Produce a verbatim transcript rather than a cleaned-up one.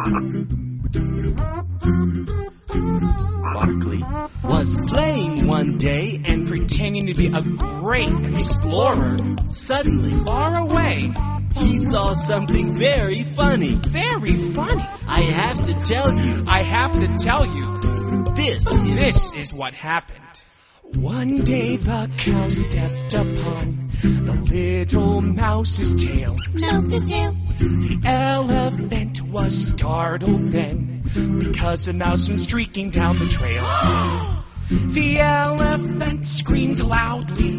Barkley was playing one day and pretending to be a great explorer. Suddenly, Far away. he saw something very funny. Very funny. I have to tell you, I have to tell you, this is... this is what happened. One day the cow stepped upon the little mouse's tail. Mouse's tail. The elephant was startled then, because a mouse went streaking down the trail. The elephant screamed loudly.